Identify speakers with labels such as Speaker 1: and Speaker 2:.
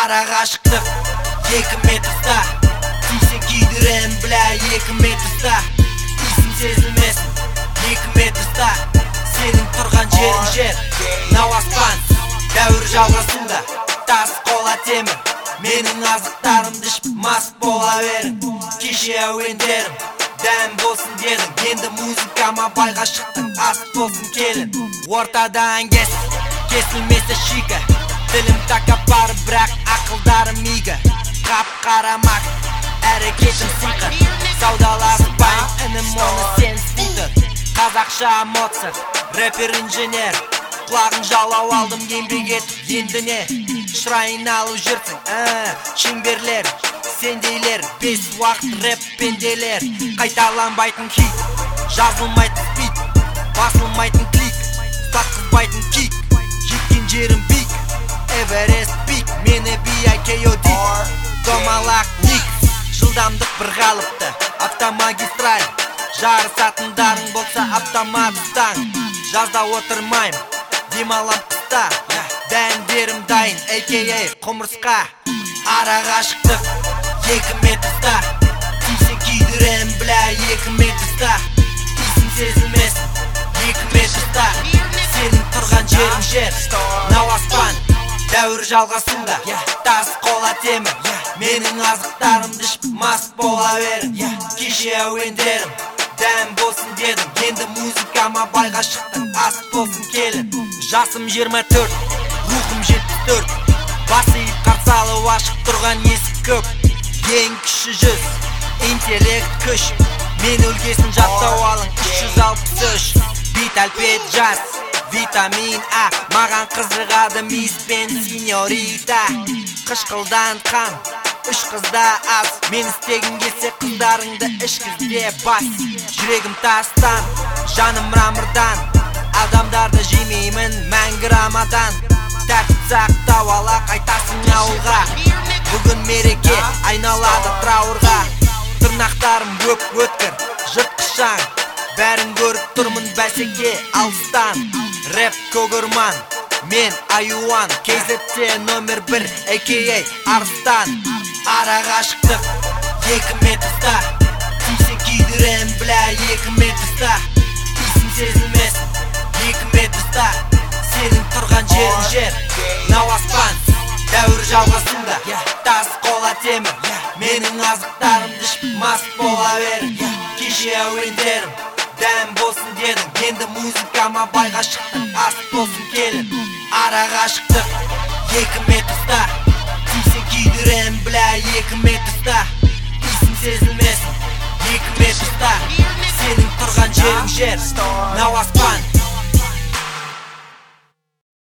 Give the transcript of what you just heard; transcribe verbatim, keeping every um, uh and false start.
Speaker 1: ара қашықтық екі метрста, тисен күйдірем бля екі метрста, исің сезілмесін екі метрста, сенің тұрған жерің жер, нау аспан, дәуір жалғасуда, тас қола темір, менің азықтарымды ішіп мас бола берін, кеше әуендерім дәм болсын дедің, енді музыкама байға шықтың, аст болсын келін, ортадан кес, кесілмесі шикі, тілім тәкаппар бірақ ақылдарым игі, қап қарамақ, әрекетім сыңқыр, саудаласпайым, інім оны сен ститер, қазақша Моцарт, рэпер инженер, құлағын жалау алдым еңбек етіп, енді не, шырайын алып жүрсің, ә, шеңберлер, сендейлер, бес уақыт рэп пенделер, қайталанбайтын хит, жазылмайтын спид, басылмайтын клик, сатқызбайтын кик, жеткен жерім бик, Эверест пик, мені би ай кей о дейд, домалақ ник, жылдамдық бір қалыпты, автомагистраль, жарысатындарың болса автоматтан, жазда отырмайым, демалам қыста, дәндерім дайын, эй кей эй құмырсқа, ара қашықтық екі метрста, тисен күйдірем бля екі метрста, исің сезілмесін екі метрста, сенің тұрған жерің жер, нау аспан, дәуір жалғасуда, тас қола темір, менің азықтарымды ішіп мас бола берін, кеше әуендерім дәм болсын дедім, енді музыкама байға шықтың, аст болсын келін, жасым жиырма төрт, рухым жетпіс төрт, басиып қарсалы ашық тұрған есік көп, ең кіші жүз, интеллект күш, мен өлгесін жаттау алың, үш жүз алпыс үш, бит әлпет жас, витамин А, маған қызығады мисс пен сеньорита, қышқылдан қан, үш қызда аз, мен істегім келсе қыздарыңды ішкізде бас, жүрегім тастан, жаным рамырдан, адамдарды жемеймін мәңгі рамадан, тәртіп сақтау ала қайтасың ауылға, бүгін мереке айналады трауырға, тырнақтарым өп өткір, жыртқышаң, бәрін көріп тұрмын бәсеке алыстан, рэп көгірман, мен аюан, кей зетте номер бір, эй кей эй арыстан, ара қашықтық екі метрста, тисен күйдірем бля екі метрста, исің сезілмесін екі метрста, сенің тұрған жерің жер, нау аспан, дәуір жалғасуда, тас қола темір, менің азықтарымды ішіп мас бола берін, кеше әуендерім дәм болсын дедің, енді музыкама байға шықтың, аст болсын келін, ара қашықтық екі метрста, тисен күйдірем бля екі метрста, исің сезілмесін екі метрста, сенің тұрған жерің жер, нау аспан,